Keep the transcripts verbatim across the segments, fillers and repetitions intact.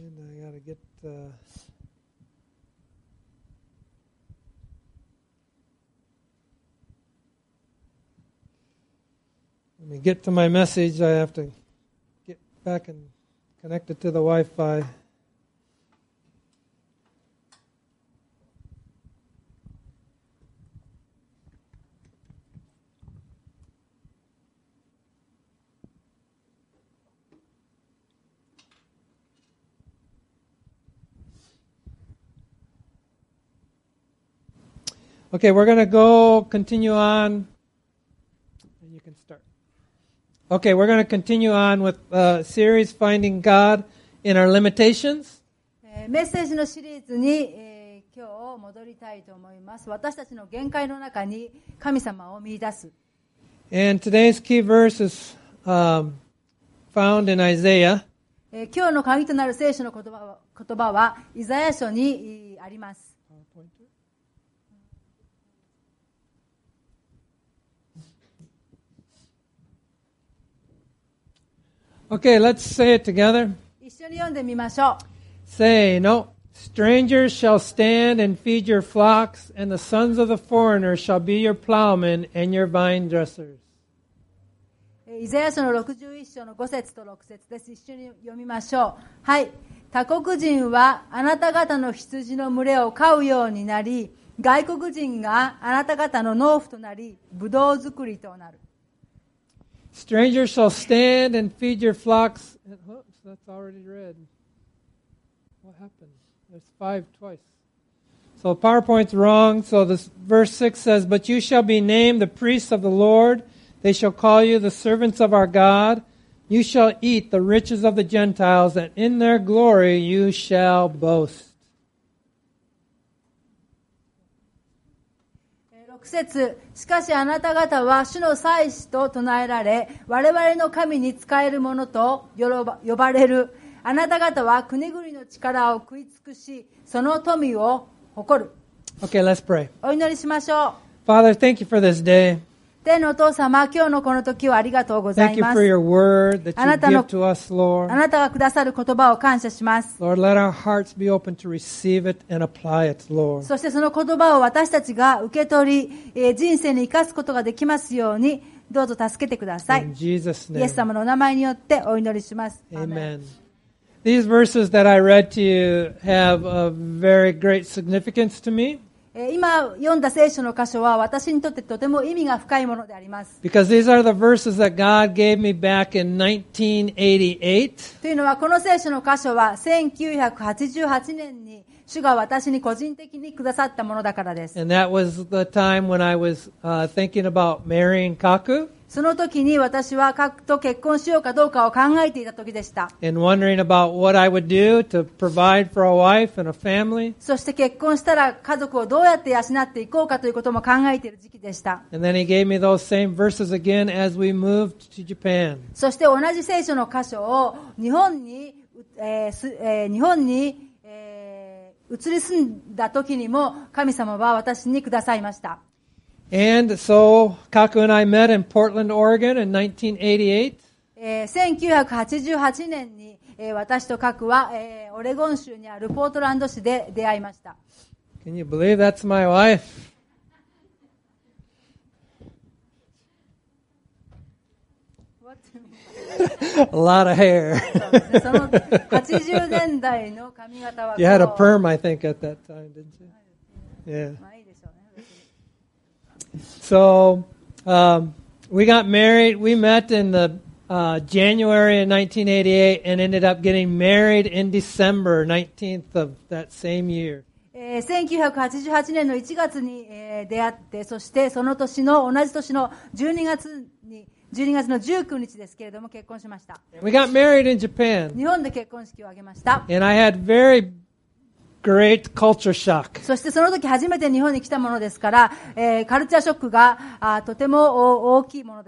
I gotta get. Uh, Let me get to my message. I have to get back and connect it to the Wi-Fi. Okay, we're going to go continue on. And you can start. Okay, we're going to continue on with the series Finding God in Our Limitations. メッセージのシリーズに、えー、今日戻りたいと思います。私たちの限界の中に神様を見出す。 And today's key verse is um, found in Isaiah. えー、今日の鍵となる聖書の言葉は、言葉はイザヤ書にあります。 Okay, let's say it together. 一緒に読んでみましょう。 Say, no, strangers shall stand and feed your flocks, and the sons of the foreigner shall be your plowmen and your vine dressers. イザヤ書のろくじゅういっ章のご節とろく節です。一緒に読みましょう。はい。他国人はあなた方の羊の群れを飼うようになり、外国人があなた方の農夫となり、ブドウ作りとなる。 Strangers shall stand and feed your flocks. Oops, that's already read. What happened? There's five twice. So PowerPoint's wrong. So this verse six says, "But you shall be named the priests of the Lord. They shall call you the servants of our God. You shall eat the riches of the Gentiles, and in their glory you shall boast." ろく節、しかしあなた方は主の祭司と唱えられ、我々の神に仕える者と呼ばれる。あなた方は国々の力を食い尽くし、その富を誇る。 Okay, let's pray. お祈りしましょう。 Father, thank you for this day. 天のお父様、今日のこの時をありがとうござ Thank い you ま for す。 your word that あ you なたの give to us, Lord. あなたがくださる言葉を感謝します。 Lord, let our hearts be open to receive it and apply it, Lord. そしてその言葉を私たちが受け取り、えー人生に生かすことができますように、どうぞ助けてください。 In Jesus' イエス name. 様のお名前によってお祈りします。 Amen. These verses that I read to you have a very great significance to me えー今読んだ聖書の箇所は私にとってとても意味が深いものであります。 because these are the verses that God gave me back in nineteen eighty-eight. というのはこの聖書の箇所はせんきゅうひゃくはちじゅうはちねんに主が私に個人的にくださったものだからです。 And that was the time when I was uh, thinking about marrying Kaku その時に私はカクと結婚しようかどうかを考えていた時でした。 and wondering about what I would do to provide for a wife and a family. そして結婚したら家族をどうやって養っていこうかということも考えている時期でした。 And then he gave me those same verses again as we moved to Japan. そして同じ聖書の箇所を日本に、えーすえー日本に、えー移り住んだ時にも神様は私にくださいました。 And so Kaku and I met in Portland, Oregon in nineteen eighty-eight. えーせんきゅうひゃくはちじゅうはちねんに、えー私とカクは、えーオレゴン州にあるポートランド市で出会いました。 Can you believe that's my wife? A lot of hair. そうですね、そのはちじゅうねんだいの髪型は You had a こう perm, I think, at that time, didn't you? Yeah. まあいいでしょうね。別に So um, we got married. We met in the uh, January of nineteen eighty-eight and ended up getting married in December nineteenth of that same year. えーせんきゅうひゃくはちじゅうはちねんのいちがつに、えー出会って、そしてその年の同じ年のじゅうにがつにじゅうにがつのじゅうくにちですけれども結婚しました。 We got married in Japan, 日本で結婚式を挙げました。 and I had very great culture shock. そしてその時初めて日本に来たものですから、えーカルチャーショックがあとても大きいものでした。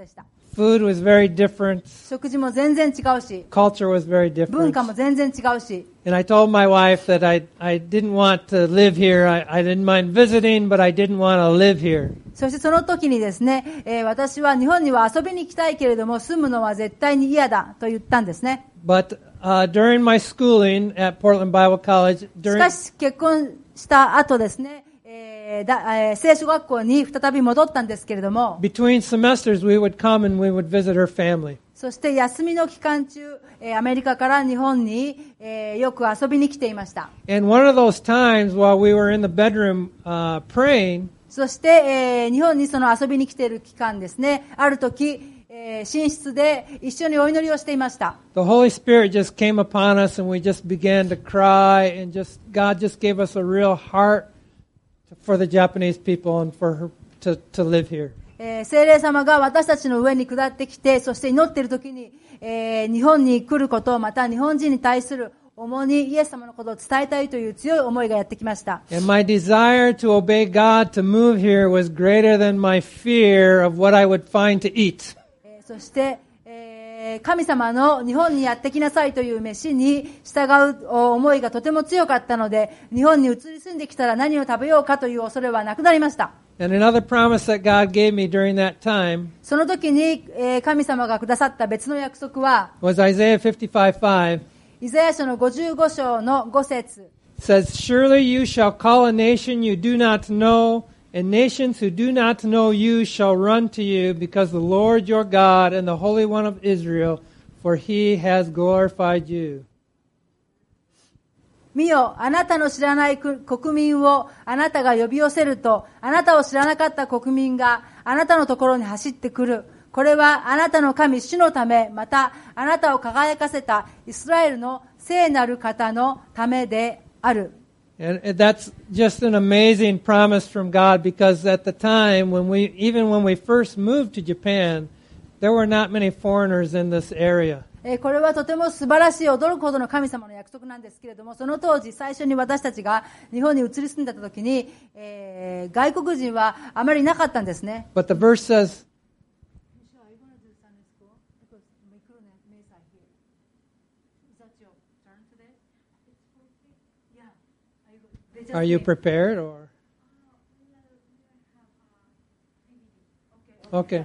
Food was very different. 食事も全然違うし、 Culture was very 文化 different. も全然違うし、 And I told my wife that I, I didn't want to live here. I, I didn't mind visiting, but I didn't want to live here. そしてその時にですね、えー私は日本には遊びに行きたいけれども、住むのは絶対に嫌だと言ったんですね。 But uh, during my schooling at Portland Bible College, し during かし結婚した後ですね、えーだえー聖書学校に再び戻ったんですけれども、 between semesters, we would come and we would visit her family. そして休みの期間中、えーアメリカから日本に、えーよく遊びに来ていました。 And one of those times while we were in the bedroom uh, praying, そして、えー日本にその遊びに来ている期間ですね、ある時、えー寝室で一緒にお祈りをしていました。 the Holy Spirit just came upon us and we just began to cry and just God just gave us a real heart for the Japanese people and for her to, to live here. えー聖霊様が私たちの上に下ってきて、そして祈っている時に、えー日本に来ること、また日本人に対する重にイエス様のことを伝えたいという強い思いがやってきました。 And my desire to obey God to move here was greater than my fear of what I would find to eat. えーそして、えー神様の日本にやってきなさいという飯に従う思いがとても強かったので、日本に移り住んできたら何を食べようかという恐れはなくなりました。 And another promise that God gave me during that time その時に、えー神様がくださった別の約束は、 was Isaiah fifty-five five. イザヤ書のごじゅうご章のご節。 says, Surely you shall call a nation you do not know, and nations who do not know you shall run to you, because the Lord your God and the Holy One of Israel, for he has glorified you. 見よ、あなたの知らない国民をあなたが呼び寄せると、あなたを知らなかった国民があなたのところに走ってくる。これはあなたの神主のため、またあなたを輝かせたイスラエルの聖なる方のためである。 And that's just an amazing promise from God, because at the time when we, even when we first moved to Japan, there were not many foreigners in this area. えーこれはとても素晴らしい驚くほどの神様の約束なんですけれども、その当時最初に私たちが日本に移り住んだ時に、えー外国人はあまりいなかったんですね。 But the verse says, Are you prepared or? Okay.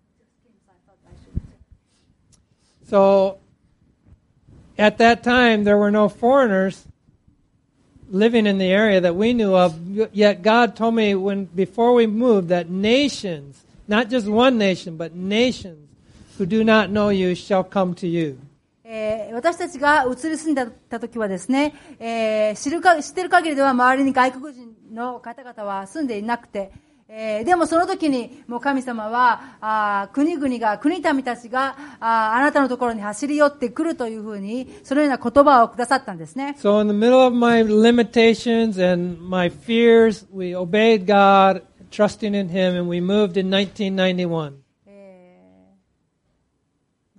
So, at that time, there were no foreigners living in the area that we knew of. Yet God told me when before we moved that nations, not just one nation, but nations who do not know you shall come to you. えー私たちが移り住んでた時はですね、えー知るか、知ってる限りでは周りに外国人の方々は住んでいなくて、えーでもその時にもう神様はあー国々が、国民たちがあーあなたのところに走り寄ってくるというふうに、そのような言葉をくださったんですね。 So in the middle of my limitations and my fears, we obeyed God, trusting in Him, and we moved in nineteen ninety-one. えー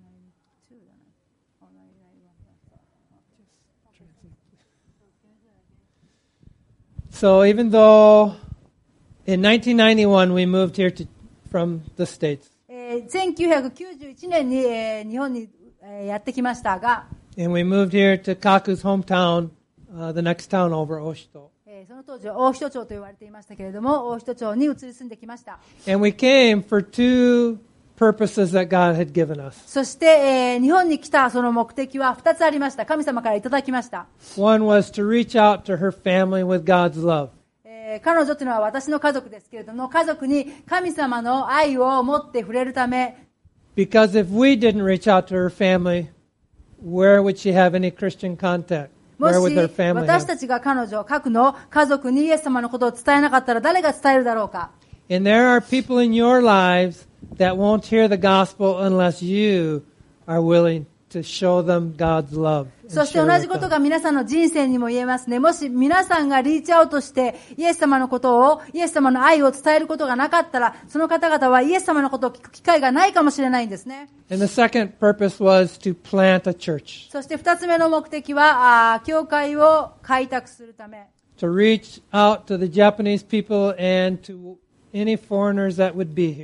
So even though in nineteen ninety-one we moved here to, from the States, えーせんきゅうひゃくきゅうじゅういちねんに、えー日本に、えーやってきましたが、 and we moved here to Kaku's hometown, uh, the next town over, Oshito. えーその当時は大人町と言われていましたけれども、大人町に移り住んできました。 And we came for two purposes that God had given us. そして、えー日本に来たその目的はふたつありました。神様からいただきました。 One was to reach out to her family with God's love. えー彼女というのは私の家族ですけれども、家族に神様の愛を持って触れるため、 Because if we didn't reach out to her family, where would she have any Christian contact? も Where would し her family 私 have? たちが彼女、各の家族にイエス様のことを伝えなかったら誰が伝えるだろうか。 And there are people in your lives that won't hear the gospel unless you are willing to show them God's love. そ and して share 同 with じこと them. が皆さんの人生にも言えますね。もし皆さんがリーチアウトしてイエス様のことを、イエス様の愛を伝えることがなかったら、その方々はイエス様のことを聞く機会がないかもしれないんですね。 And the second purpose was to plant a church, そして二つ目の目的は、あー教会を開拓するため。 to reach out to the Japanese people and to any foreigners that would be here.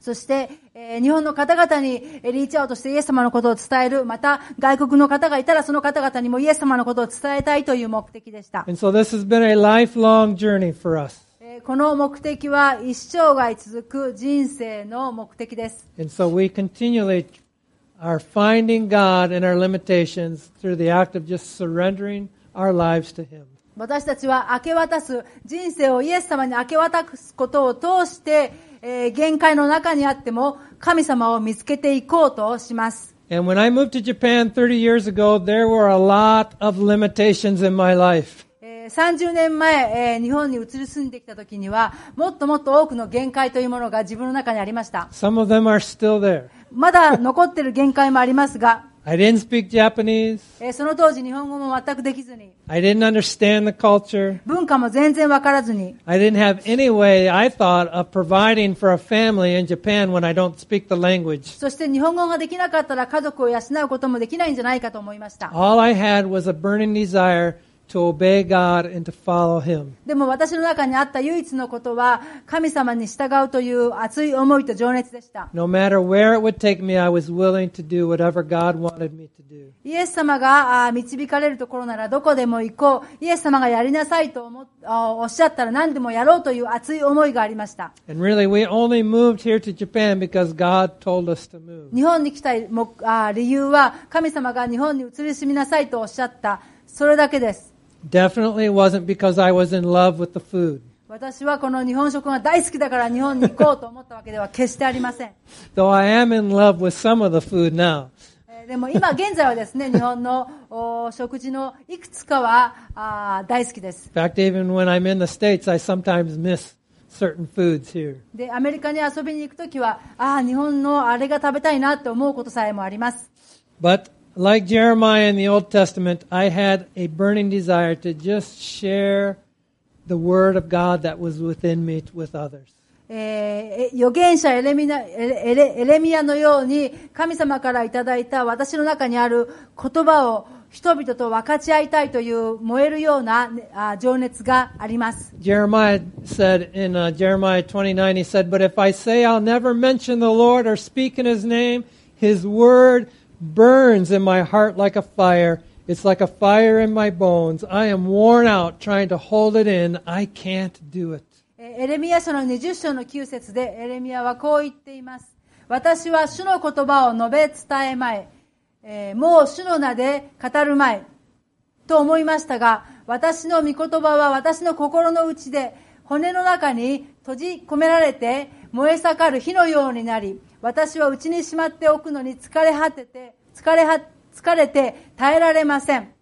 そして、えー、日本の方々にリーチアウトしてイエス様のことを伝える。また、外国の方がいたらその方々にもイエス様のことを伝えたいという目的でした。 And so this has been a lifelong journey for us. この目的は一生涯続く人生の目的です。 And so we continually are finding God in our limitations through the act of just surrendering our lives to Him. 私たちは明け渡す、人生をイエス様に明け渡すことを通して、えー、限界の中にあっても神様を見つけていこうとします。 And when I moved to Japan thirty years ago, there were a lot of limitations in my life. さんじゅうねんまえ、えー、日本に移り住んできた時にはもっともっと多くの限界というものが自分の中にありました。 Some of them are still there. まだ残っている限界もありますが、 I didn't speak Japanese. えー、その当時日本語も全くできずに、 I didn't understand the culture. 文化も全然わからずに、 I didn't have any way, I thought, of providing for a family in Japan when I don't speak the language. そして日本語ができなかったら家族を養うこともできないんじゃないかと思いました。 All I had was a burning desire to obey God and to follow Him. でも私の中にあった唯一のことは神様に従うという熱い思いと情熱でした。 No matter where it would take me, I was willing to do whatever God wanted me to do. イエス様が導かれるところならどこでも行こう。イエス様がやりなさいと思おっしゃったら何でもやろうという熱い思いがありました。 And really, we only moved here to Japan because God told us to move. 日本に来た理由は神様が日本に移り住みなさいとおっしゃった。それだけです。 Definitely wasn't because I was in love with the food. 私はこの日本食が大好きだから日本に行こうと思ったわけでは決してありません。 Though I am in love with some of the food now. でも今現在はですね、日本の食事のいくつかはあ大好きです。 In fact, even when I'm in the States, I sometimes miss certain foods here. で、アメリカに遊びに行くときは、ああ、日本のあれが食べたいなって思うことさえもあります。 But like Jeremiah in the Old Testament, I had a burning desire to just share the word of God that was within me with others. えー、預言者エレミナ、エレ、エレミヤのように神様からいただいた私の中にある言葉を人々と分かち合いたいという燃えるような情熱があります。 Jeremiah said in uh, Jeremiah twenty-nine, he said, "But if I say I'll never mention the Lord or speak in His name, His word burns in my heart like a fire. It's like a fire in my bones. I am worn out trying to hold it in. I can't do it." エレミヤ書のにじゅっ章のきゅう節でエレミヤはこう言っています。私は主の言葉を述べ伝えまい、えー、もう主の名で語るまいと思いましたが、私の御言葉は私の心の内で骨の中に閉じ込められて燃え盛る火のようになり、私は内にしまっておくのに疲れ果てて疲れは疲れて耐えられません。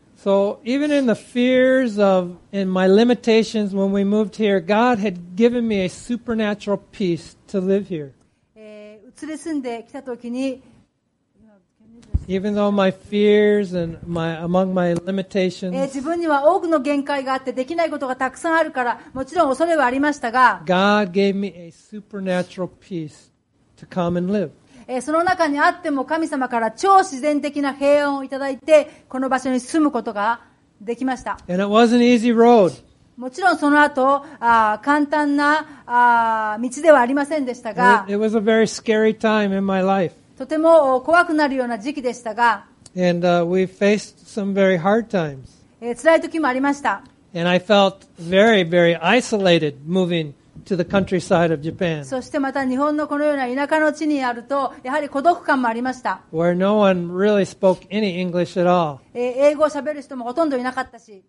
So even in the fears of, in my limitations when we moved here, God had given me a supernatural peace to live here. えー、移り住んできたときに、 Even though my fears and my among my limitations, えー、自分には多くの限界があってできないことがたくさんあるから、もちろん恐れはありましたが、 God gave me a supernatural peace to come and live. その中にあっても神様から超自然的な平安をいただいてこの場所に住むことができました。 And it wasn't an easy road. もちろんその後あ簡単なあ道ではありませんでしたが、 It was a very scary time in my life. とても怖くなるような時期でしたが、 And uh, we faced some very hard times. えー、辛い時もありました。 And I felt very, very isolated moving to the countryside of Japan. そしてまた日本のこのような田舎の地にあるとやはり孤独感もありました。 Where no one really spoke any English at all. えー、英語を喋る人もほとんどいなかったし。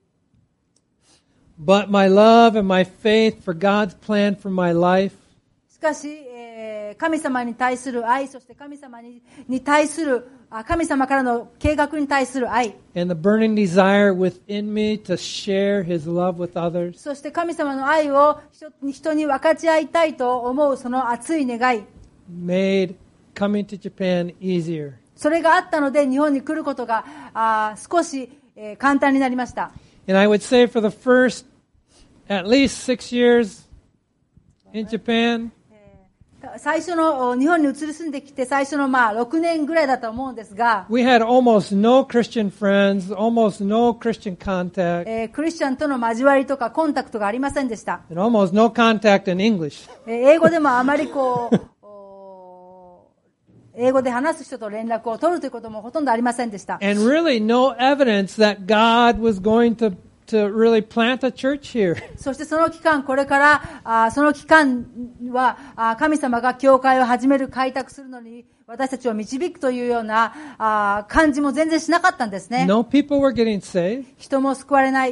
But my love and my faith for God's plan for my life. しかし、えー、神様に対する愛、そして神様に、に対する神様からの計画に対する愛。 And the burning desire within me to share His love with others. そして神様の愛を人に分かち合いたいと思うその熱い願い。 Made coming to Japan easier. それがあったので日本に来ることがあ少し、えー、簡単になりました。 And I would say for the first at least six years in Japan. 最初の日本に移り住んできて最初のまあろくねんぐらいだと思うんですが、 We had almost no Christian friends, almost no Christian contact, えー、クリスチャンとの交わりとかコンタクトがありませんでした。 and almost no contact in English. えー、英語でもあまりこう英語で話す人と連絡を取るということもほとんどありませんでした。 And really no evidence that God was going to, to really plant a church here. そしてその期間、これからあその期間はあ神様が教会を始める、開拓するのに私たちを導くというようなあ感じも全然しなかったんですね。 No people were getting saved, 人も救われない。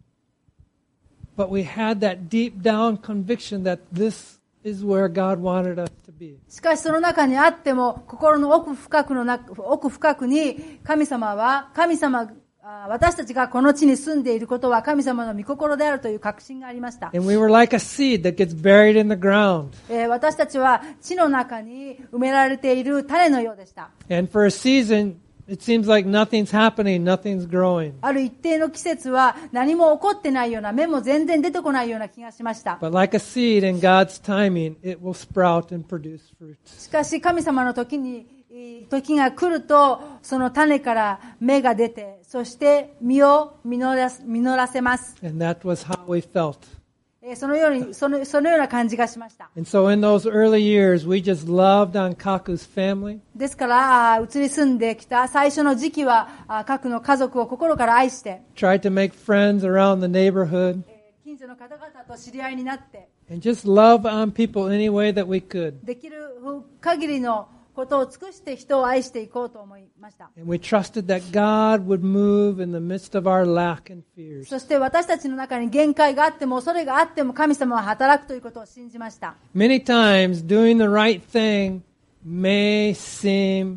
but we had that deep down conviction that this is where God wanted us to be. しかしその中にあっても、心の奥深くの中、奥深くに神様は、神様、あ私たちがこの地に住んでいることは神様の御心であるという確信がありました。 And we were like a seed that gets buried in the ground. えー私たちは地の中に埋められている種のようでした。 And for a season, it seems like nothing's happening, nothing's growing. ある一定の季節は何も起こってないような、芽も全然出てこないような気がしました。 But like a seed in God's timing, it will sprout and produce fruit. しかし神様の時に、時が来ると、その種から芽が出て、そして実を実らす実らせます。 And that was how we felt. えーそのように、その、そのような感じがしました。 And so in those early years, we just loved on Kaku's family. ですから、あー移り住んできた最初の時期は、あー各の家族を心から愛して、 Tried to make friends around the neighborhood. えー近所の方々と知り合いになって、 And just love on people any way that we could. できる限りのことを尽くして人を愛していこうと思いました。 And we trusted that God would move in the midst of our lack and fears. そして私たちの中に限界があっても、恐れがあっても神様は働くということを信じました。 Many times, doing the right thing may seem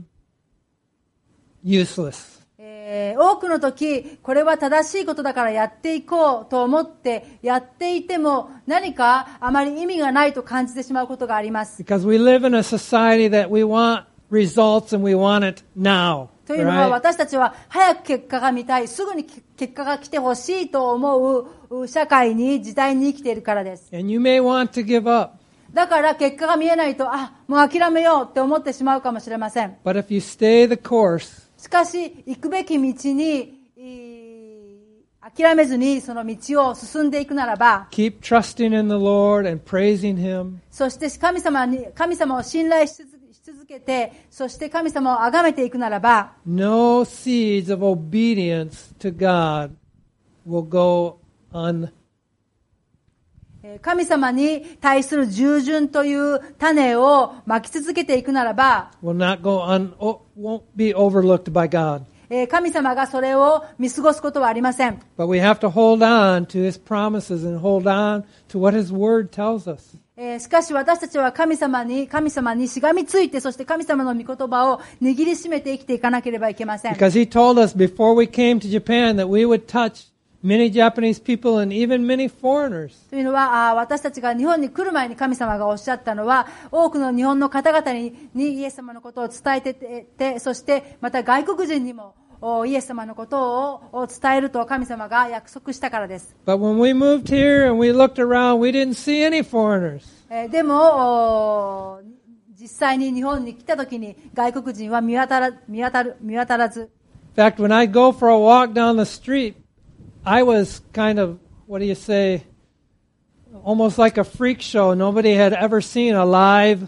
useless. えー多くの時、これは正しいことだからやっていこうと思ってやっていても、何かあまり意味がないと感じてしまうことがあります。 Because we live in a society that we want results and we want it now. というのは、 Right? 私たちは早く結果が見たい、すぐに結果が来てほしいと思う社会に、時代に生きているからです。 And you may want to give up. だから結果が見えないと、あ、もう諦めようって思ってしまうかもしれません。 But if you stay the course, しかし、行くべき道に、諦めずにその道を進んでいくならば、 keep trusting in the Lord and praising Him, そして神様に、神様を信頼し続し続けて、そして神様を崇めていくならば、 no seeds of obedience to God will go un 神様に対する従順という種をまき続けていくならば、 will not go un o- won't be overlooked by God. 神様がそれを見過ごすことはありません。 But we have to hold on to His promises and hold on to what His Word tells us. えーしかし私たちは神様に、神様にしがみついて、そして神様の御言葉を握りしめて生きていかなければいけません。 Because He told us before we came to Japan that we would touch many Japanese people and even many foreigners. というのは、あ私たちが日本に来る前に神様がおっしゃったのは、多くの日本の方々に、にイエス様のことを伝えてて、そしてまた外国人にもおイエス様のことを伝えると神様が約束したからです。 But when we moved here and we looked around, we didn't see any foreigners. えーでも、お実際に日本に来た時に外国人は見当たら、見当たる、見当たらず、 In fact, when I go for a walk down the street, I was kind of, what do you say, almost like a freak show. Nobody had ever seen a live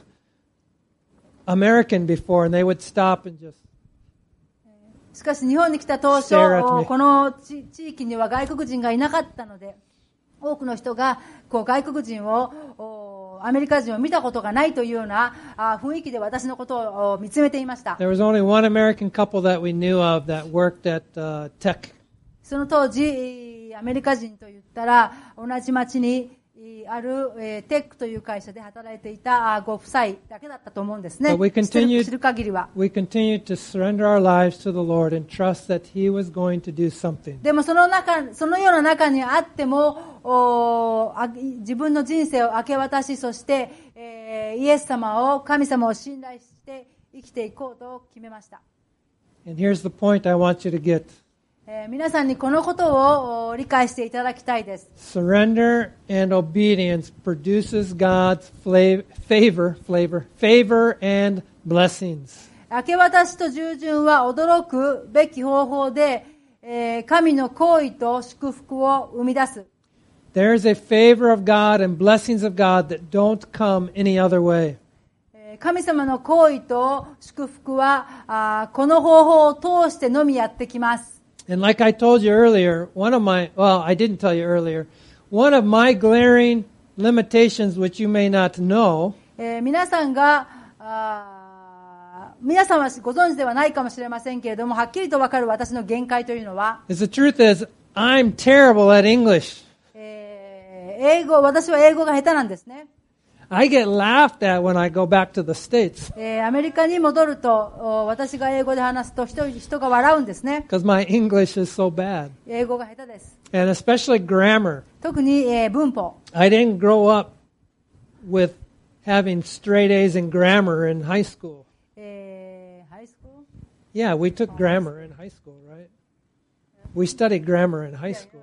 American before, and they would stop and just. しかし日本に来た当初、 Stare at me. この地地域には外国人がいなかったので、多くの人がこう外国人を、おアメリカ人を見たことがないというようなあ雰囲気で私のことをお見つめていました。 There was only one American couple that we knew of that worked at uh, tech. その当時、アメリカ人と言ったら、同じ町にある、えー、テックという会社で働いていたご夫妻だけだったと思うんですね。 But we 知ってる continued, 知る限りは。 we continued to surrender our lives to the Lord and trust that He was going to do something. でもその中、そのような中にあっても、おあ自分の人生を明け渡し、そして、えーイエス様を、神様を信頼して生きていこうと決めました。 And here's the point I want you to get. えー皆さんにこのことをお理解していただきたいです。 Surrender and obedience produces God's flavor, favor, flavor, favor and blessings. 明け渡しと従順は驚くべき方法で、えー神の行為と祝福を生み出す。 There is a favor of God and blessings of God that don't come any other way. えー神様の行為と祝福はあこの方法を通してのみやってきます。 And like I told you earlier, one of my, well, I didn't tell you earlier, one of my glaring limitations which you may not know, えー、皆さんがあ皆さんはご存知ではないかもしれませんけれども、はっきりと分かる私の限界というのは、 is the truth is I'm terrible at English. えー、英語、私は英語が下手なんですね。 I get laughed at when I go back to the States. えー、アメリカに戻ると、私が英語で話すと人、人が笑うんですね。 Because my English is so bad. 英語が下手です。 And especially grammar. 特に、えー、文法。 I didn't grow up with having straight A's in grammar in high school. えー、ハイスクール? Yeah, we took grammar in high school, right? We studied grammar in high school.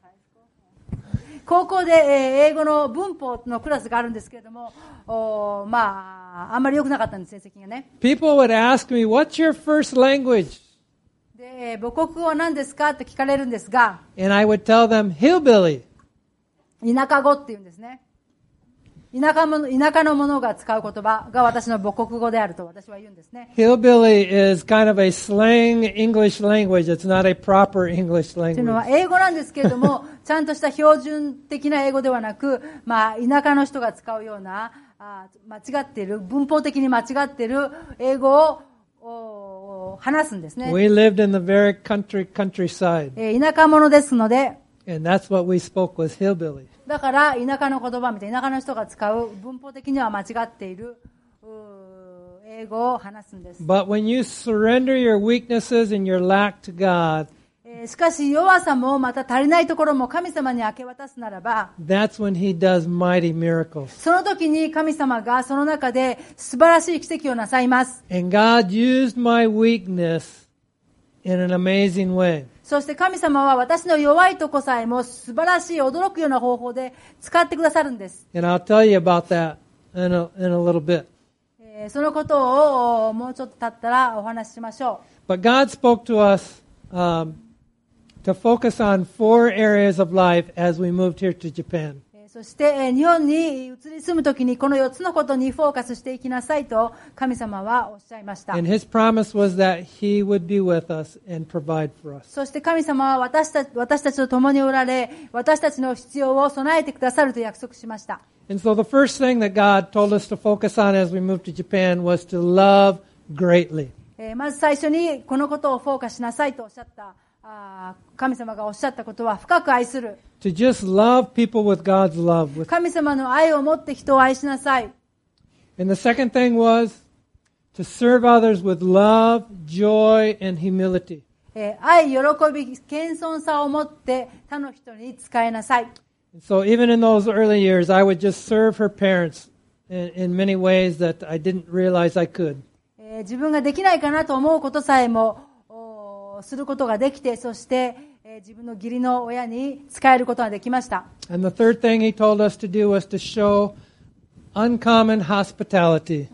高校で、えー、英語の文法のクラスがあるんですけれども、おまあ、あんまり良くなかったんです、成績がね。 People would ask me, what's your first language? で、えー、母国語は何ですかって聞かれるんですが、 And I would tell them, hillbilly. 田舎語って言うんですね。田舎も田舎の者が使う言葉が私の母国語であると私は言うんですね。 Hillbilly is kind of a slang English language. It's not a proper English というのは language. 英語なんですけれども、ちゃんとした標準的な英語ではなく、まあ、田舎の人が使うような、あ間違っている、文法的に間違っている英語を話すんですね。 We lived in the very country countryside. えー、田舎者ですので、 And that's what we spoke was hillbilly. だから田舎の言葉みたいな田舎の人が使う文法的には間違っている英語を話すんです。 But when you surrender your weaknesses and your lack to God, しかし弱さもまた足りないところも神様に明け渡すならば、 that's when He does mighty miracles. その時に神様がその中で素晴らしい奇跡をなさいます。 And God used my weakness in an amazing way. そして神様は私の弱いとこさえも素晴らしい驚くような方法で使ってくださるんです。 And I'll tell you about that in a, in a little bit. そのことをもうちょっと経ったらお話ししましょう。But God spoke to us um, to focus on four areas of life as we moved here to Japan. そして日本に移り住むときにこのよっつのことにフォーカスしていきなさいと神様はおっしゃいました。 And His promise was that He would be with us and provide for us. そして神様は私たち、私たちと共におられ、私たちの必要を備えてくださると約束しました。 And so the first thing that God told us to focus on as we moved to Japan was to love greatly. まず最初にこのことをフォーカスしなさいとおっしゃったあ神様がおっしゃったことは深く愛する。 To just love people with God's love. With 神様の愛を持って人を愛しなさい。 And the second thing was to serve others with love, joy, and humility. 愛、喜び、謙遜さを持って他の人に仕えなさい。 So even in those early years, I would just serve her parents in, in many ways that I didn't realize I could. 自分ができないかなと思うことさえもすることができて、そして自分の義理の親に仕えることができました。 And the third thing he told us to do was to show uncommon hospitality.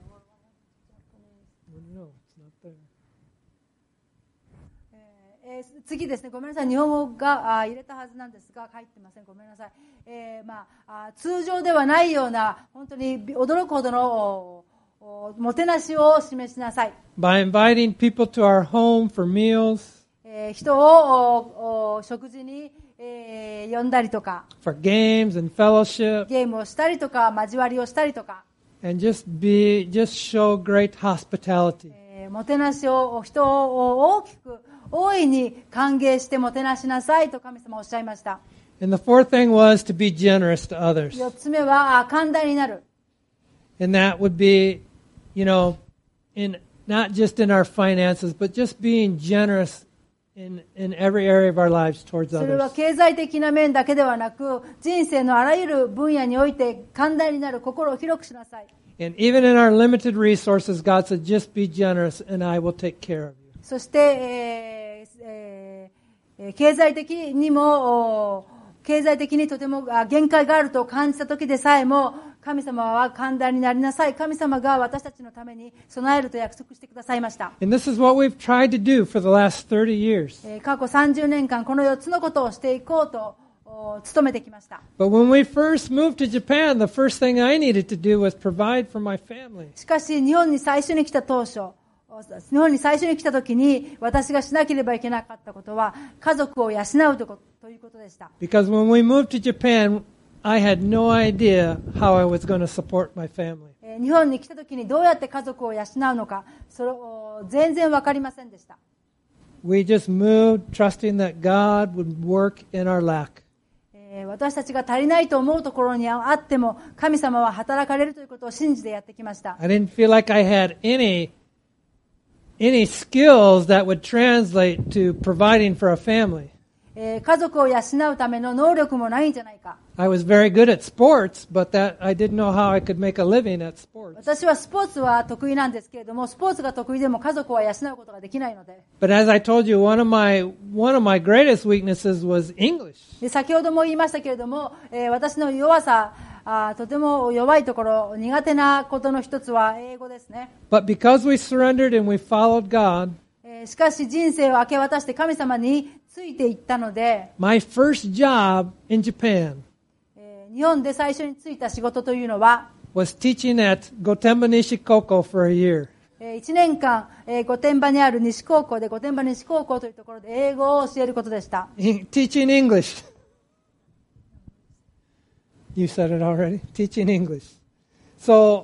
No, it's not there. 次ですね、ごめんなさい、日本語が入れたはずなんですが、入ってません、ごめんなさい。えーまあ、通常ではないような、本当に驚くほどのもてなしを示しなさい。 By inviting people to our home for meals. 人を食事に呼んだりとか、 for games and fellowship. ゲームをしたりとか、交わりをしたりとか、 and just be, just show great hospitality. もてなしを、人を大きく、大いに歓迎してもてなしなさいと神様おっしゃいました。 And the fourth thing was to be generous to others. 四つ目は寛大になる。 And that would be, you know, in not just in our finances, but just being generous in in every area of our lives towards others. それは経済的な面だけではなく、人生のあらゆる分野において寛大になる心を広くしなさい。 And even in our limited resources, God said, just be generous and I will take care of you. そして、えーえー、経済的にも、経済的にとても限界があると感じた時でさえも、神様は寛大になりなさい。神様が私たちのために備えると約束してくださいました。 And this is what we've tried to do for the last thirty years. 過去さんじゅうねんかんこのよっつのことをしていこうとお務めてきました。 But when we first moved to Japan, the first thing I needed to do was provide for my family. しかし日本に最初に来た当初、日本に最初に来た時に私がしなければいけなかったことは家族を養うということでした。 Because when we moved to Japan, I had no idea how I was going to support my family. 日本に来た時にどうやって家族を養うのか、それを全然わかりませんでした。 We just moved trusting that God would work in our lack. 私たちが足りないと思うところにあっても神様は働かれるということを信じてやってきました。 I didn't feel like I had any any skills that would translate to providing for a family. えー、家族を養うための能力もないんじゃないか。 I was very good at sports, but that I didn't know how I could make a living at sports. 私はスポーツは得意なんですけれども、スポーツが得意でも家族は養うことができないので。 But as I told you, one of my one of my greatest weaknesses was English. で先ほども言いましたけれども、えー、私の弱さ、あとても弱いところ、苦手なことの一つは英語ですね。 But because we surrendered and we followed God, えー、しかし人生を明け渡して神様についていったので、 my first job in Japan えー、日本で最初に就いた仕事というのは、 was teaching at Gotemba Nishikoko for a year. えー、いちねんかん、えー、御殿場にある西高校で、御殿場西高校というところで英語を教えることでした。 Teaching English. You said it already. Teaching English. So,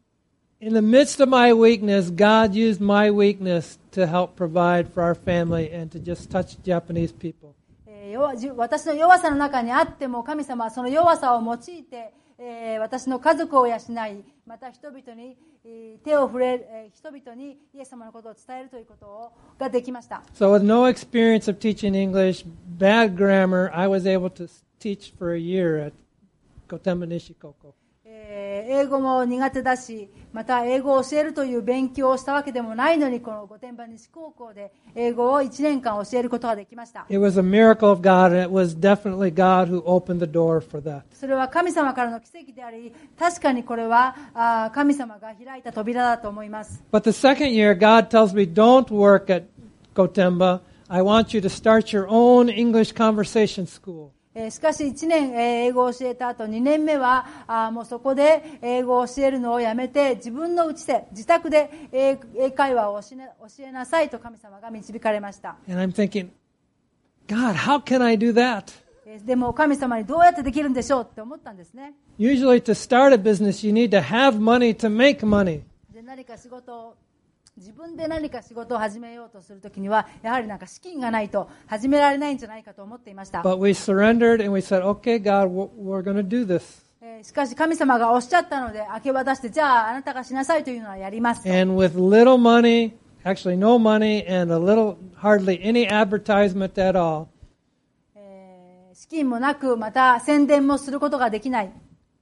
in the midst of my weakness, God used my weakness to help provide for our family and to just touch Japanese people. えー、弱じ私の弱さの中にあっても神様はその弱さを用いて、えー、私の家族を養い、また人々に、えー、手を触れ、えー、人々にイエス様のことを伝えるということができました。 So with no experience of teaching English, bad grammar, I was able to teach for a year at Gotemba Nishikoko. えー、英語も苦手だし、また英語を教えるという勉強をしたわけでもないのに、この御殿場西高校で英語をいちねんかん教えることができました。 It was a miracle of God, and it was definitely God who opened the door for that. それは神様からの奇跡であり、確かにこれはあ神様が開いた扉だと思います。 But the second year, God tells me, don't work at Gotemba. I want you to start your own English conversation school. しかしいちねん英語を教えた後にねんめはあもうそこで英語を教えるのをやめて自分の家で自宅で英会話を教えなさいと神様が導かれました。 And I'm thinking, God, how can I do that? でも神様にどうやってできるんでしょうって思ったんですね。 Usually to start a business, you need to have money to make money. で何か仕事を自分で何か仕事を始めようとするときにはやはりなんか資金がないと始められないんじゃないかと思っていました。 But we surrendered and we said, okay, God, we're going to do this. しかし神様がおっしゃったので明け渡して、じゃああなたがしなさいというのはやりますと。 And with little money, actually no money, and a little, hardly any advertisement at all, えー、資金もなくまた宣伝もすることができない。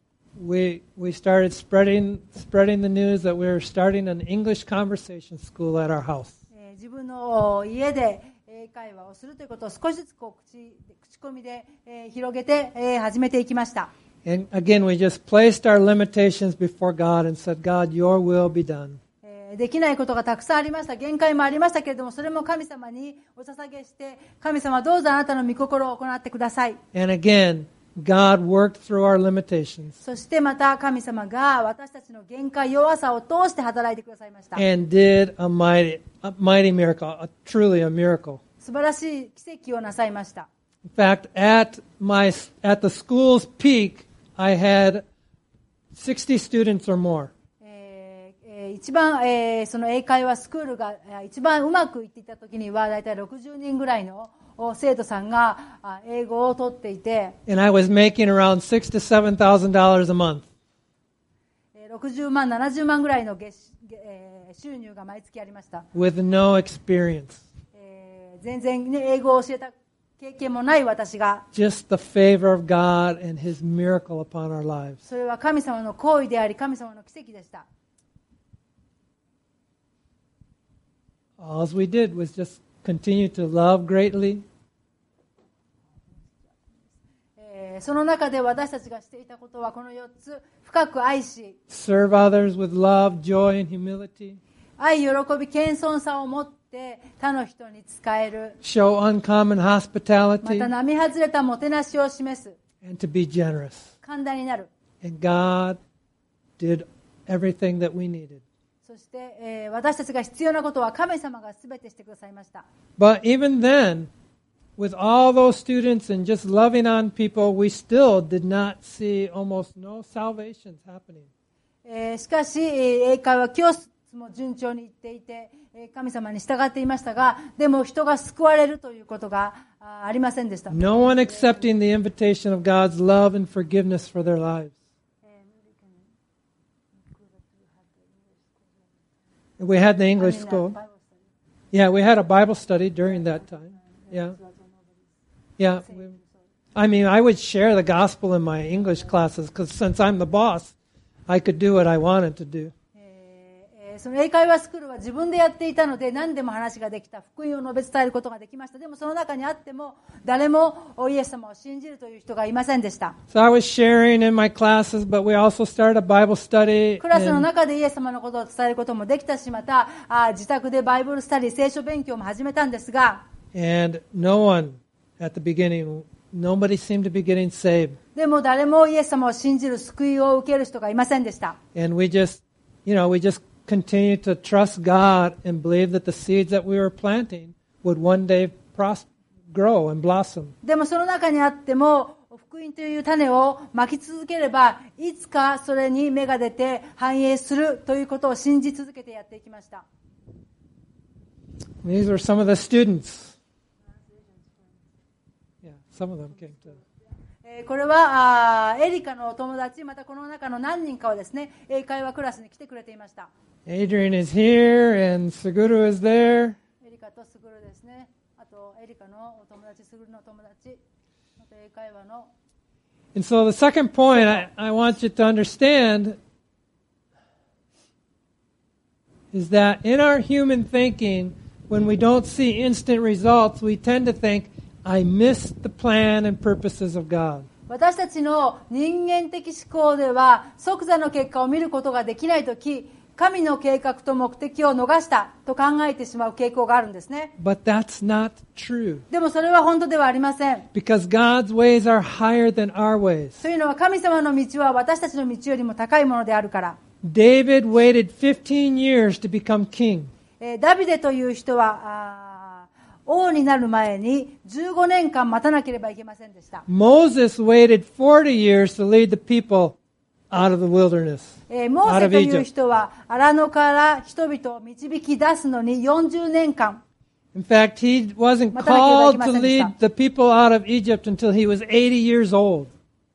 we we started spreading spreading the news that we were starting an English conversation school at our house. 自分の家で英会話をするということを少しずつこう 口, 口コミで、えー、広げて、えー、始めていきました。 And again, we just placed our limitations before God and said, God, your will be done. えー、できないことがたくさんありました。限界もありましたけれども、それも神様にお捧げして、神様どうぞあなたの御心を行ってください。 And again, God worked through our limitations. そしてまた神様が私たちの限界、弱さを通して働いてくださいました。 And did a mighty, a mighty miracle, a, truly a miracle. 素晴らしい奇跡をなさいました。 In fact, at my at the school's peak, I had sixty students or more. えーえー、一番、えー、その英会話スクールが一番うまくいっていた時にはだいたいろくじゅうにんぐらいの生徒さんが英語を取っていて、 And I was making around six to seven thousand dollars a month. ろくじゅうまん、ななじゅうまんぐらいの月、えー、収入が毎月ありました。 With no experience. えー、全然、ね、英語を教えた経験もない私が、 Just the favor of God and His miracle upon our lives. それは神様の行為であり、神様の奇跡でした。 All we did was just continue to love greatly. その中で私たちがしていたことはこのよっつ、深く愛し、 Serve others with love, joy, and humility. 愛、喜び、謙遜さを持ってって他の人に仕える。 show uncommon ま hospitality, た並外れたもてなしを示す。 and to be generous. 寛大になる。 And God did everything that we needed. そして、えー私たちが必要なことは神様が全てしてくださいました。 But even then, with all those students and just loving on people, we still did not see almost no salvations happening. えーしかし、えー英会話教室も順調にいっていて、えー神様に従っていましたが、でも人が救われるということがあありませんでした。 No one accepting the invitation of God's love and forgiveness for their lives. We had the English school. Yeah, we had a Bible study during that time. Yeah. Yeah. we- I mean, I would share the gospel in my English classes because since I'm the boss, I could do what I wanted to do. えーえーその英会話スクールは自分でやっていたので何でも話ができた、福音を述べ伝えることができました。でもその中にあっても誰もイエス様を信じるという人がいませんでした。 So I was sharing in my classes, but we also started a Bible study. クラスの and- 中でイエス様のことを伝えることもできたし、またあ自宅でバイブルスタディ、聖書勉強も始めたんですが、 And no one at the beginning, nobody seemed to be getting saved. でも誰もイエス様を信じる、救いを受ける人がいませんでした。 And we just, you know, we just continued to trust God and believe that the seeds that we were planting would one day pros- grow and blossom. でもその中にあっても福音という種をまき続ければいつかそれに芽が出て繁栄するということを信じ続けてやっていきました。 These were some of the students. Yeah, some of them came to. えーこれはあーエリカのお友達、またこの中の何人かはですね、英会話クラスに来てくれていました。 Adrian is here and Suguru is there. エリカとスグルですね。あとエリカのお友達、スグルのお友達、また英会話の。 And so the second point I, I want you to understand is that in our human thinking, when we don't see instant results, we tend to think, I missed the plan and purposes of God. 私たちの人間的思考では即座の結果を見ることができないとき、神の計画と目的を逃したと考えてしまう傾向があるんですね。 But that's not true. でもそれは本当ではありません。 Because God's ways are higher than our ways. というのは神様の道は私たちの道よりも高いものであるから。 David waited fifteen years to become king. えーダビデという人はあー王になる前にじゅうごねんかん待たなければいけませんでした。 Moses waited forty years to lead the people out of the wilderness, えーモー out セ of という Egypt. 人は荒野から人々を導き出すのによんじゅうねんかん。 In fact, he wasn't 待たなければいけ called ま to せんでした。 lead the people out of Egypt until he was eighty years old.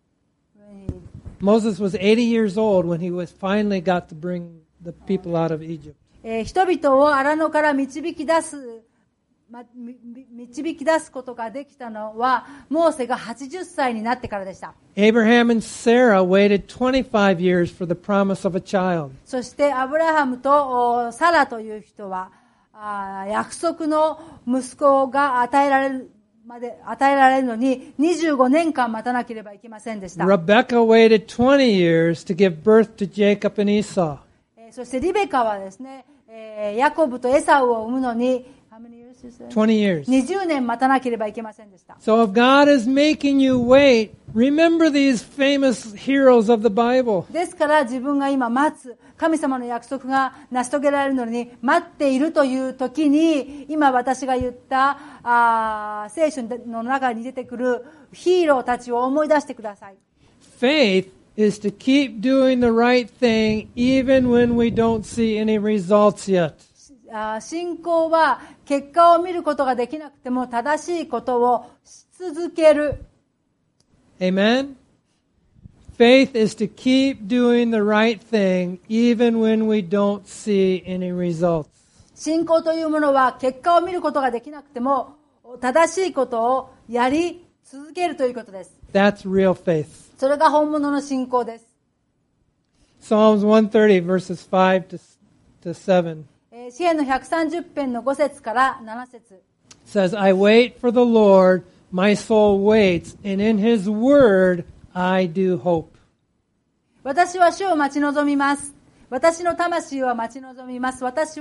Moses was eighty years old when he was finally got to bring the people out of Egypt. えー人々を荒野から導き出す、ま、みみ導き出すことができたのは、モーセがはちじゅっさいになってからでした。 Abraham and Sarah waited twenty-five years for the promise of a child. そしてアブラハムとおサラという人は、あー約束の息子が与えられるまで、与えられるのににじゅうごねんかん待たなければいけませんでした。 Rebecca waited twenty years to give birth to Jacob and Esau. えーそしてリベカはですね、えーヤコブとエサウを産むのに、how many years is that? twenty years. にじゅうねん待たなければいけませんでした。 So if God is making you wait, remember these famous heroes of the Bible. ですから自分が今待つ神様の約束が成し遂げられるのに待っているという時に、今私が言ったあー聖書の中に出てくるヒーローたちを思い出してください。 Faith is to keep doing the right thing even when we don't see any results yet. あー信仰は結果を見ることができなくても正しいことをし続ける。 Amen? Faith is to keep doing the right thing even when we don't see any results. 信仰というものは結果を見ることができなくても正しいことをやり続けるということです。 That's real faith. それが本物の信仰です。 Psalms one thirty verses five to, to seven えー詩篇のひゃくさんじゅう編のご節からなな節 says, I wait for the Lord, my soul waits, and in his word I do hope. 私は主を待ち望みます。私の魂は待ち望みます。私は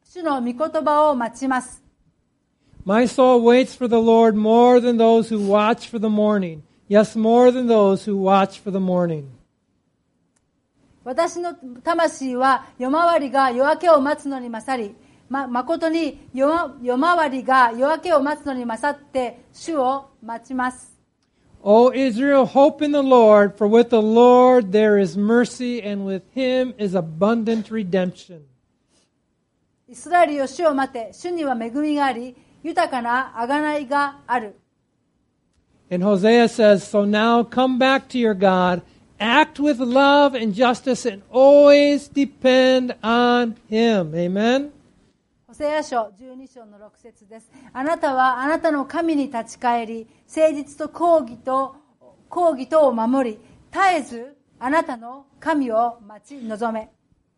主の御言葉を待ちます。 My soul waits for the Lord more than those who watch for the morning. Yes, more than those who watch for the morning. 私の魂は夜回りが夜明けを待つのに勝り、ま、誠に夜、夜回りが夜明けを待つのに勝って主を待ちます。 O Israel, hope in the Lord, for with the Lord there is mercy, and with him is abundant redemption. イスラエルよ、主を待て、主には恵みがあり、豊かな贖いがある。 And Hosea says, so now come back to your God, act with love and justice, and always depend on him. Amen? ホセア書じゅうに章のろく節です。あなたはあなたの神に立ち返り、誠実と公義と、公義とを守り、絶えずあなたの神を待ち望め。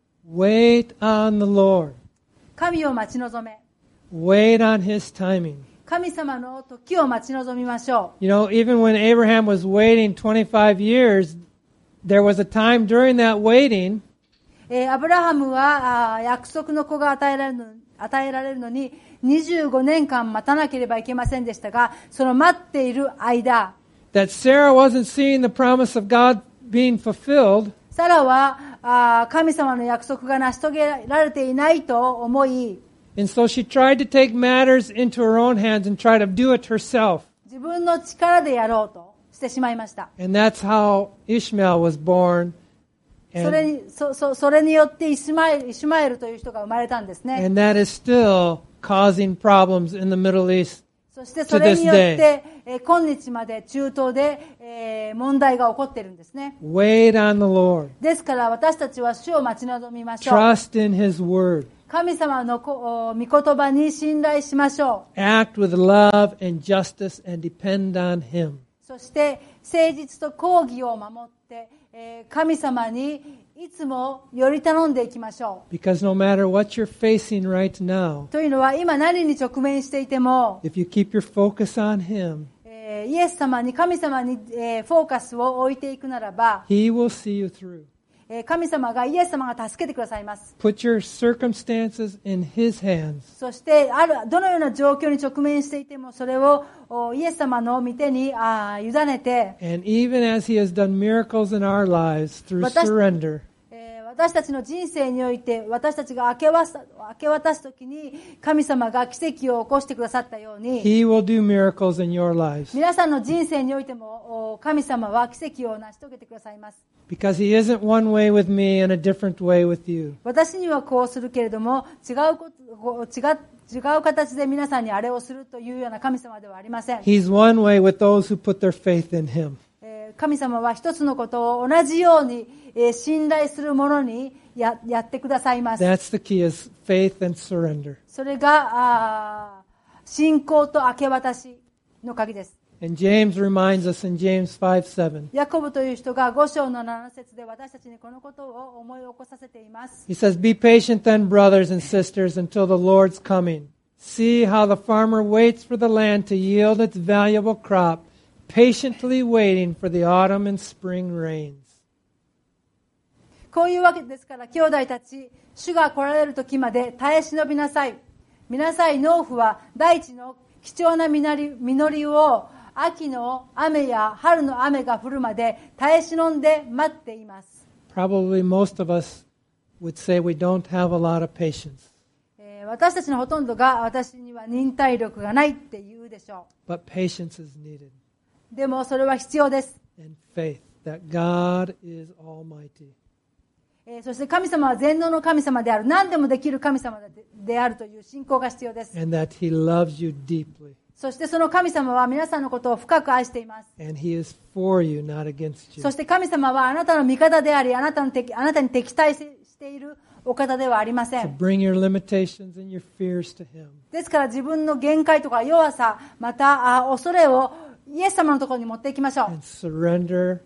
Wait on the Lord. 神を待ち望め。 Wait on his timing. 神様の時を待ち望みましょう。 You know, even when Abraham was waiting twenty-five years, there was a time during that waiting, えー、アブラハムはあ約束の子が与えられるの、与えられるのににじゅうごねんかん待たなければいけませんでしたが、その待っている間、 that Sarah wasn't seeing the promise of God being fulfilled, サラはあ神様の約束が成し遂げられていないと思い、 and so she tried to take matters into her own hands and try to do it herself. 自分の力でやろうとしてしまいました。 And that's how Ishmael was born. それ And, に、そ、そ、それによってイスマエル、イシュマエルという人が生まれたんですね。 and that is still causing problems in the Middle East. そしてそれによって、えー今日まで中東で、えー問題が起こっているんですね。 Wait on the Lord. ですから私たちは主を待ち望みましょう。 Trust in his word. 神様のこ御言葉に信頼しましょう。 Act with love and justice and depend on him. そして誠実と公義を守って、えー神様にいつもより頼んでいきましょ Because no matter what you're facing right now, う。というのは今何に直面していても、 if you keep your focus on him, えーイエス様に神様に、えーフォーカスを置いていくならば、 he will see you through. えー神様がイエス様が助けてくださいます。 Put your circumstances in his hands. そしてあるどのような状況に直面していてもそれをおイエス様の御手にあ委ねて、 And even as he has done miracles in our lives through 私- surrender, えー私たちの人生において私たちが明け渡す明け渡すときに神様が奇跡を起こしてくださったように、 he will do miracles in your lives. 皆さんの人生においてもお神様は奇跡を成し遂げてくださいます。 Because he isn't one way with me and a different way with you. 私にはこうするけれども違うことこう違う違う形で皆さんにあれをするというような神様ではありません。 He's one way with those who put their faith in him. えー神様は一つのことを同じように、えー信頼する者に や, やってくださいます。 That's the key, is faith and surrender. それがあー信仰と明け渡しの鍵です。 And James reminds us in James five seven. ヤコブという人がご章のなな節で私たちにこのことを思い起こさせています。 He says, Be patient then, brothers and sisters, until the Lord's coming. See how the farmer waits for the land to yield its valuable crop, patiently waiting for the autumn and spring rains. こういうわけですから兄弟たち、主が来られる時まで耐え忍びなさい。見なさい、農夫は大地の貴重な実り実りを秋の雨や春の雨が降るまで耐え忍んで待っています。 Probably most of us would say we don't have a lot of patience. えー私たちのほとんどが私には忍耐力がないって言うでしょ But patience is needed. う。でもそれは必要です。 And faith that God is almighty. えーそして神様は全能の神様である。何でもできる神様でであるという信仰が必要です。 And that he loves you deeply. そしてその神様は皆さんのことを深く愛しています。 And he is for you, not against you. そして神様はあなたの味方であり、あなたの敵、あなたに敵対しているお方ではありませ So ん。 bring your limitations and your fears to him. ですから自分の限界とか弱さ、またあ恐れをイエス様のところに持っていきましょう。 And surrender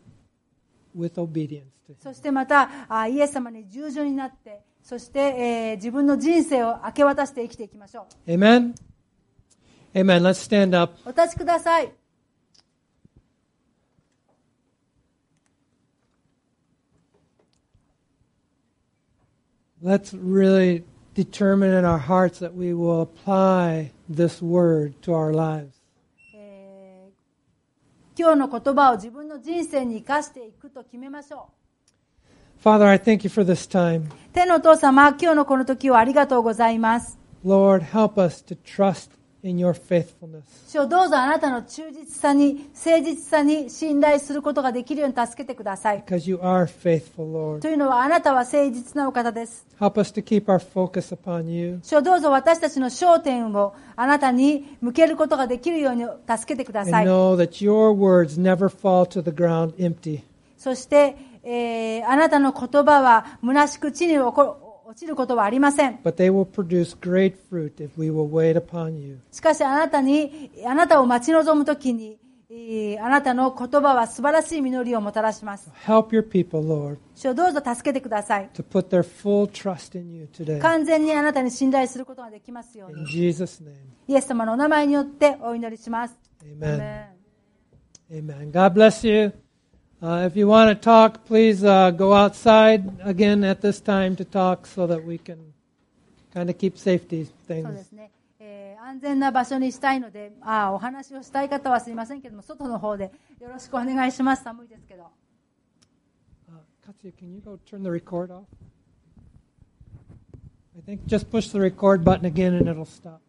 with obedience to him. そしてまたあイエス様に従順になって、そして、えー自分の人生を明け渡して生きていきましょう。 Amen? Amen. Let's stand up. お立ちください。 Let's really determine in our hearts that we will apply this word to our lives. えー今日の言葉を自分の人生に生かしていくと決めましょ Father, I thank you for this time. う。天のお父様、今日のこの時をありがとうございます。 Lord, help us to trust in your faithfulness. 主よ、どうぞあなたの忠実さに、誠実さに信頼することができるように助けてください。 Because you are faithful, Lord. というのは、あなたは誠実なお方です。 Help us to keep our focus upon you. 主よ、どうぞ私たちの焦点をあなたに向けることができるように助けてくだ And さい。 know that your words never fall to the ground empty. そして、えーあなたの言葉は虚しく地に落こ落ちることはありません。 But they will produce great fruit if we will wait upon you. しかしあなたに、あなたを待ち望むときに、えーあなたの言葉は素晴らしい実りをもたらします。 Help your people, Lord, 主をどうぞ助けてください。 to put their full trust in you today. 完全にあなたに信頼することができますよう In に。 Jesus' name, イエス様のお名前によってお祈りします。 amen. Amen. God bless you. Uh, if you want to talk, please uh, go outside again at this time to talk so that we can kind of keep safety そう things. ですね。えー安全な場所にしたいので、ああ、お話をしたい方はすいませんけども、外の方でよろしくお願いします。寒いですけど。 Uh, Katsuya, can you go turn the record off? I think just push the record button again and it'll stop.